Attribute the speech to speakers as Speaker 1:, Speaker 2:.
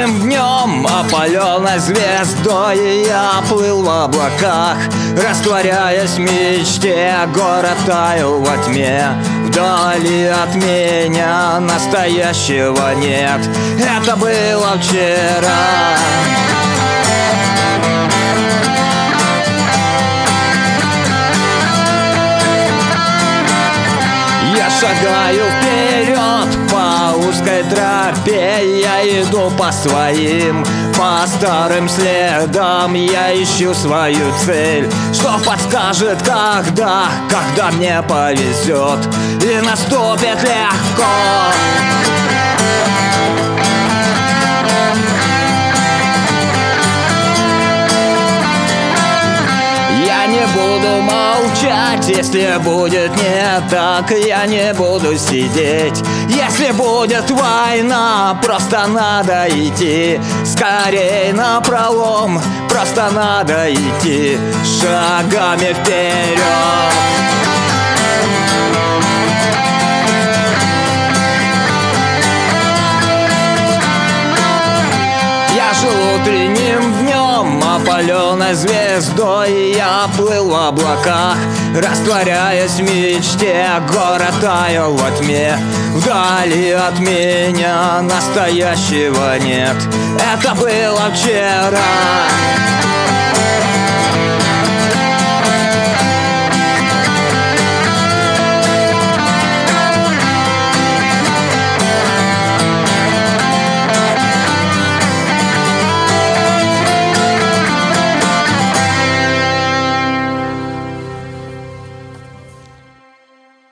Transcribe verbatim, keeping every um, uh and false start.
Speaker 1: утренним днем, опаленной звездой, я плыл в облаках, растворяясь в мечте. Город таял во тьме, вдали от меня настоящего нет. Это было вчера. Я шагаю вперед по узкой тропе, я иду по своим, по старым следам. Я ищу свою цель, что подскажет, когда, когда мне повезет и наступит легко. Я не буду молчать, если будет не так. Я не буду сидеть, если будет война. Просто надо идти скорей напролом, просто надо идти шагами вперед. Я жил утренним днем, опаленной звездой, я плыл в облаках, растворяясь в мечте. Город таял во тьме, вдали от меня настоящего нет. Это было вчера.